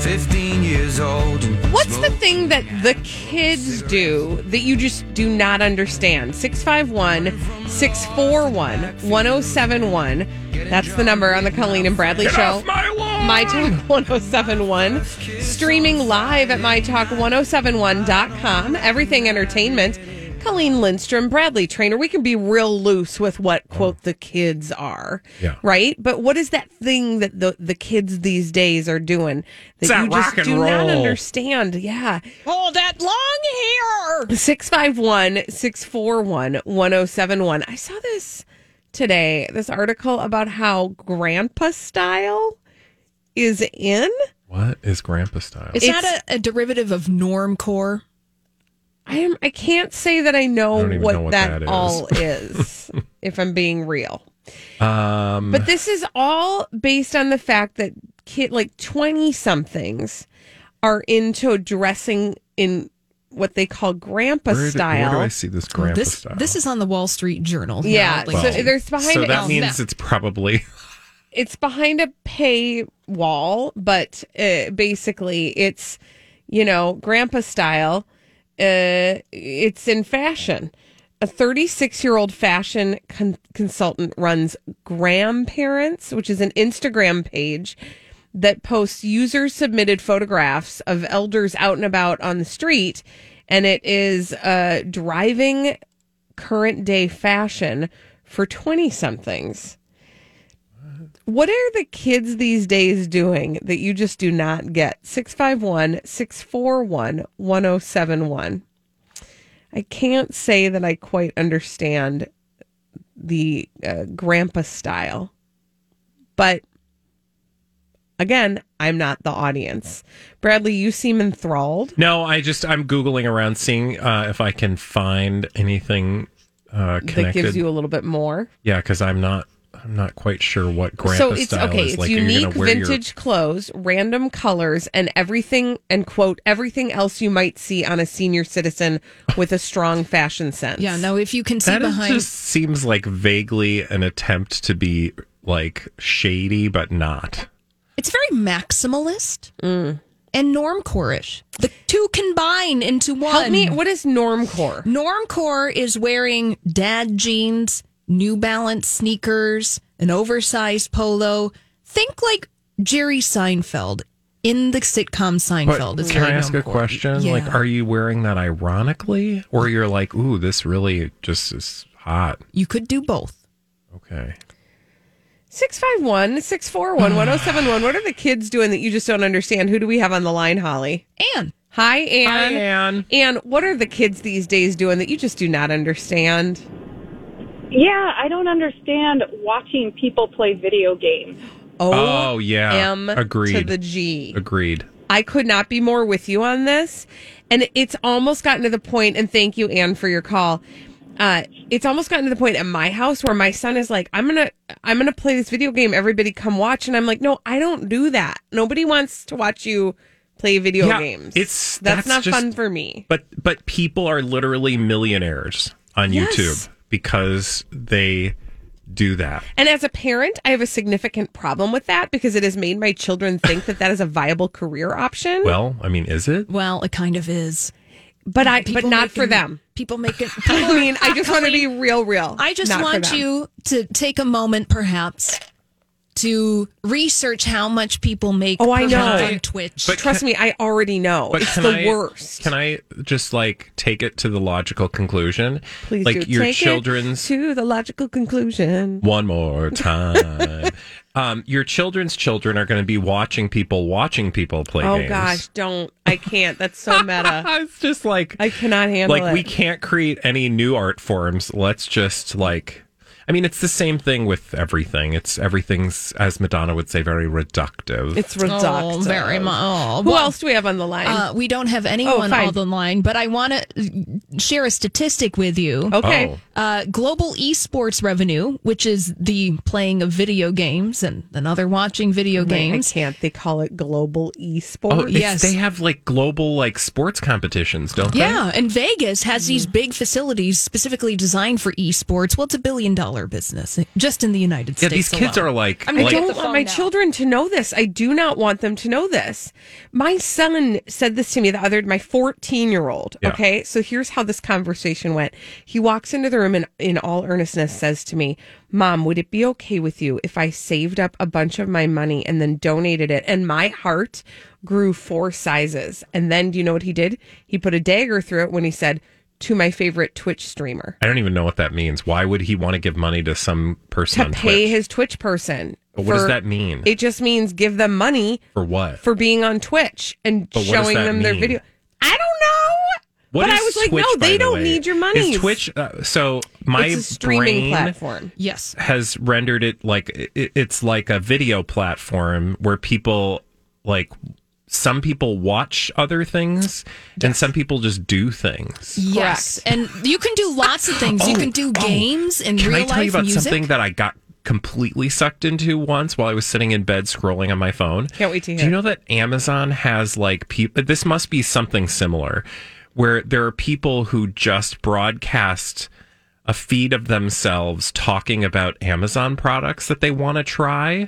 15 years old. What's the thing that the kids do that you just do not understand? 651-641-1071. That's the number on the Colleen and Bradley Show. My Talk 1071. Streaming live at mytalk1071.com. Everything Entertainment. Colleen Lindstrom, Bradley Trainer. We can be real loose with what, quote, the kids are. Yeah. Right? But what is that thing that the kids these days are doing that you just do not understand? Yeah. Oh, that long hair. 651-641-1071. I saw this today, this article about how grandpa style is in. What is grandpa style? Is that a derivative of normcore? I can't say that I know what that is. all is, if I'm being real. But this is all based on the fact that 20-somethings are into dressing in what they call grandpa style. Where do I see this grandpa style? This is on the Wall Street Journal. Yeah, so there's behind. So that means it's probably. It's behind a paywall, but basically it's, grandpa style. It's in fashion. A 36-year-old fashion consultant runs Grandparents, which is an Instagram page that posts user-submitted photographs of elders out and about on the street, and it is driving current-day fashion for 20-somethings. What are the kids these days doing that you just do not get? 651-641-1071. I can't say that I quite understand the grandpa style. But, again, I'm not the audience. Bradley, you seem enthralled. No, I'm Googling around seeing if I can find anything connected. That gives you a little bit more. Yeah, because I'm not quite sure what grandpa style is. It's like, unique vintage clothes, random colors, and everything, and quote, everything else you might see on a senior citizen with a strong fashion sense. Yeah, no, if you can see that behind... just seems like vaguely an attempt to be like shady, but not. It's very maximalist and normcore-ish. The two combine into one. Help me, what is normcore? Normcore is wearing dad jeans, New Balance sneakers, an oversized polo. Think like Jerry Seinfeld in the sitcom Seinfeld. But can I ask a question? Yeah. Like, are you wearing that ironically? Or you're like, ooh, this really just is hot? You could do both. Okay. 651-641-1071. What are the kids doing that you just don't understand? Who do we have on the line, Holly? Anne. Hi, Anne. Hi, Anne. Anne, what are the kids these days doing that you just do not understand? Yeah, I don't understand watching people play video games. Oh yeah. M Agreed. to the G. Agreed. I could not be more with you on this. And it's almost gotten to the point, and thank you, Anne, for your call. It's almost gotten to the point at my house where my son is like, I'm gonna play this video game. Everybody come watch. And I'm like, no, I don't do that. Nobody wants to watch you play video games. That's not fun for me. But people are literally millionaires on YouTube because they do that. And as a parent, I have a significant problem with that because it has made my children think that is a viable career option. Well, I mean, is it? Well, it kind of is. But not for them. People make it. I mean, I just want to be real. I just want you to take a moment, perhaps, to research how much people make. Oh, I know. On Twitch. But trust me, I already know. But it's the worst. Can I just take it to the logical conclusion? Please like do. Your Take children's it to the logical conclusion. One more time. Your children's children are going to be watching people play games. Oh gosh, don't. I can't. That's so meta. It's just like I cannot handle it. We can't create any new art forms. Let's just I mean, it's the same thing with everything. Everything's, as Madonna would say, very reductive. It's reductive. Oh, very much. Who else do we have on the line? We don't have anyone on the line, but I want to share a statistic with you. Okay. Oh. Global esports revenue, which is the playing of video games and other watching video games. I can't. They call it global esports. Oh, Yes. they have like global like sports competitions, don't they? Yeah, and Vegas has these big facilities specifically designed for esports. Well, it's $1 billion business just in the United Yeah, States. these kids alone. are like, I like don't the want phone my now. children to know this. I do not want them to know this. My son said this to me my 14-year-old. Yeah. Okay. So here's how this conversation went. He walks into the room and in all earnestness says to me, Mom, would it be okay with you if I saved up a bunch of my money and then donated it? And my heart grew 4 sizes. And then do you know what he did? He put a dagger through it when he said, to my favorite Twitch streamer. I don't even know what that means. Why would he want to give money to some person To on pay Twitch? his Twitch person. But what does that mean? It just means give them money For what? for being on Twitch and But what does showing that them their mean? video. I don't know. What but I is was like, Twitch, no, by they the don't way? need your money. Is Twitch? So my It's a streaming brain platform. Yes. has rendered it like it's like a video platform where people like some people watch other things and some people just do things. Yes. And you can do lots of things. You can do games in Can real I life tell you about music. something that I got completely sucked into once while I was sitting in bed scrolling on my phone? Can't wait to hear. Do you know that Amazon has like people? This must be something similar, where there are people who just broadcast a feed of themselves talking about Amazon products that they want to try.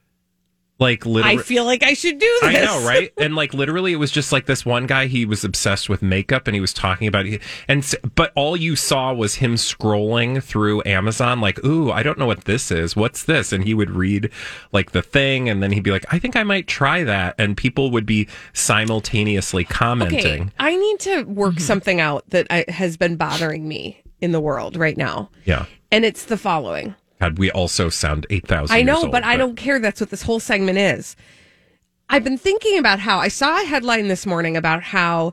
Like literally, I feel like I should do this. I know, right? And like literally, it was just like this one guy. He was obsessed with makeup, and he was talking about it. But all you saw was him scrolling through Amazon, like, "Ooh, I don't know what this is. What's this?" And he would read like the thing, and then he'd be like, "I think I might try that." And people would be simultaneously commenting. Okay, I need to work something out that has been bothering me in the world right now. Yeah. And it's the following. God, we also sound 8,000 I know, years old, but I don't care. That's what this whole segment is. I've been thinking about how I saw a headline this morning about how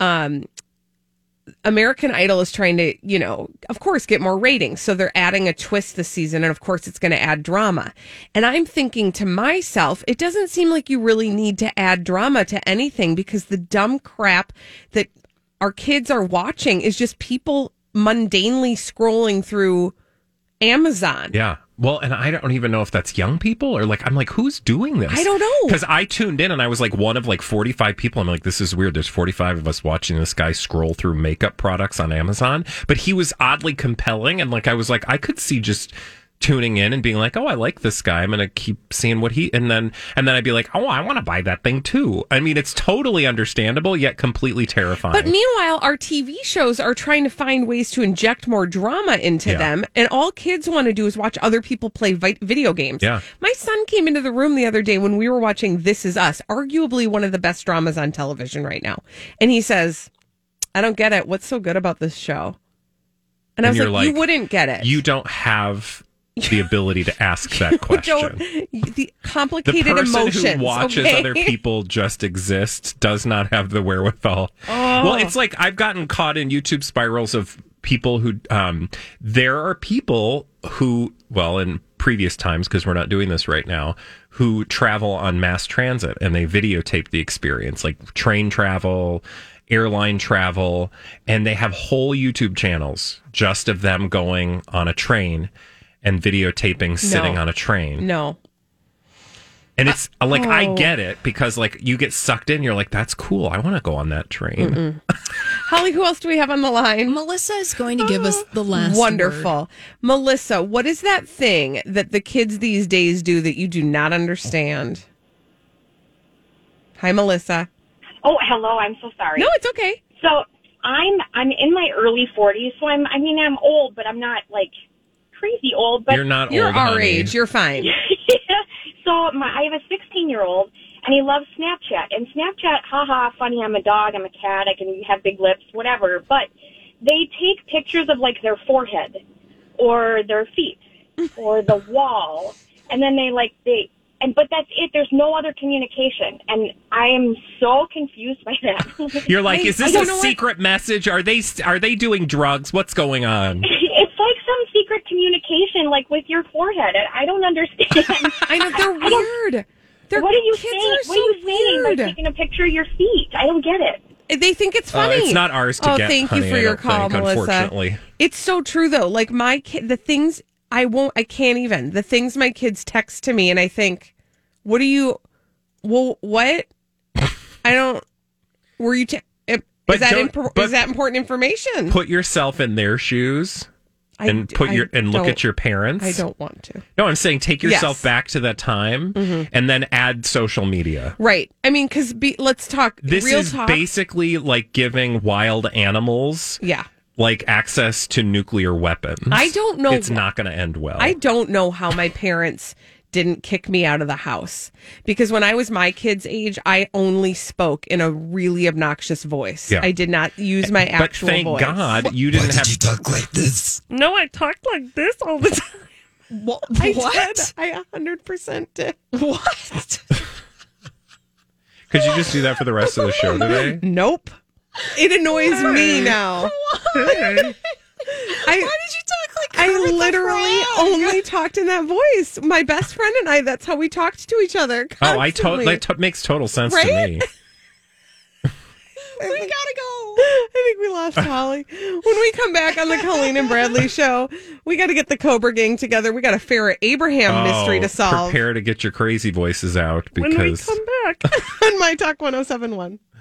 American Idol is trying to, of course, get more ratings. So they're adding a twist this season. And of course, it's going to add drama. And I'm thinking to myself, it doesn't seem like you really need to add drama to anything because the dumb crap that our kids are watching is just people mundanely scrolling through Amazon. Yeah. Well, and I don't even know if that's young people or like, I'm like, who's doing this? I don't know. Because I tuned in and I was like one of like 45 people. I'm like, this is weird. There's 45 of us watching this guy scroll through makeup products on Amazon. But he was oddly compelling. And like, I was like, I could see just tuning in and being like, oh, I like this guy. I'm going to keep seeing what and then I'd be like, oh, I want to buy that thing too. I mean, it's totally understandable, yet completely terrifying. But meanwhile, our TV shows are trying to find ways to inject more drama into them. And all kids want to do is watch other people play video games. Yeah. My son came into the room the other day when we were watching This Is Us, arguably one of the best dramas on television right now. And he says, I don't get it. What's so good about this show? And I was you're like, you wouldn't get it. You don't have the ability to ask that question. The complicated the person emotions. who watches okay? other people just exist does not have the wherewithal. Well, it's like I've gotten caught in YouTube spirals of people who there are people who, well, in previous times, because we're not doing this right now, who travel on mass transit and they videotape the experience, like train travel, airline travel, and they have whole YouTube channels just of them going on a train and videotaping sitting on a train. No. And it's like, I get it because like you get sucked in. You're like, that's cool. I want to go on that train. Holly, who else do we have on the line? Melissa is going to give us the last Wonderful. word. Melissa, what is that thing that the kids these days do that you do not understand? Hi, Melissa. Oh, hello. I'm so sorry. No, it's okay. So I'm in my early 40s. So I'm old, but I'm not like crazy old. But You're not You're old, our honey. age. You're fine. So I have a 16-year-old, and he loves Snapchat. And Snapchat, haha, funny. I'm a dog. I'm a cat. I can have big lips, whatever. But they take pictures of like their forehead, or their feet, or the wall, and then but that's it. There's no other communication. And I am so confused by that. You're like, is this I a don't know secret message? Are they doing drugs? What's going on? It's like some secret communication, like with your forehead. I don't understand. I know, they're weird. What are you kids saying? Are What are you so saying? weird. Like taking a picture of your feet. I don't get it. they think it's funny. It's not ours to get. Thank honey, you for I your don't call, think, Melissa. Unfortunately, it's so true though. Like my kid, the things I can't even. The things my kids text to me, and I think, what do you? Well, what? I don't. Were you? Is that important information? Put yourself in their shoes. And look at your parents. I don't want to. No, I'm saying take yourself back to that time and then add social media. Right. I mean, because let's talk. This real is talk. basically like giving wild animals, like access to nuclear weapons. I don't know. It's not going to end well. I don't know how my parents didn't kick me out of the house, because when I was my kid's age, I only spoke in a really obnoxious voice. Yeah. I did not use my actual voice. But thank God you didn't have. Did you talk like this? No, I talked like this all the time. What? I 100% did. What? Could you just do that for the rest of the show today? Nope. It annoys me now. Why did you talk like I Kermit the literally Frog? only talked in that voice. My best friend and I, that's how we talked to each other constantly. That makes total sense to Right? me. We gotta go. I think we lost Holly. When we come back on the Colleen and Bradley show, we got to get the Cobra Gang together. We got a Farrah Abraham mystery to solve. Prepare to get your crazy voices out because When we come back on My Talk 1071.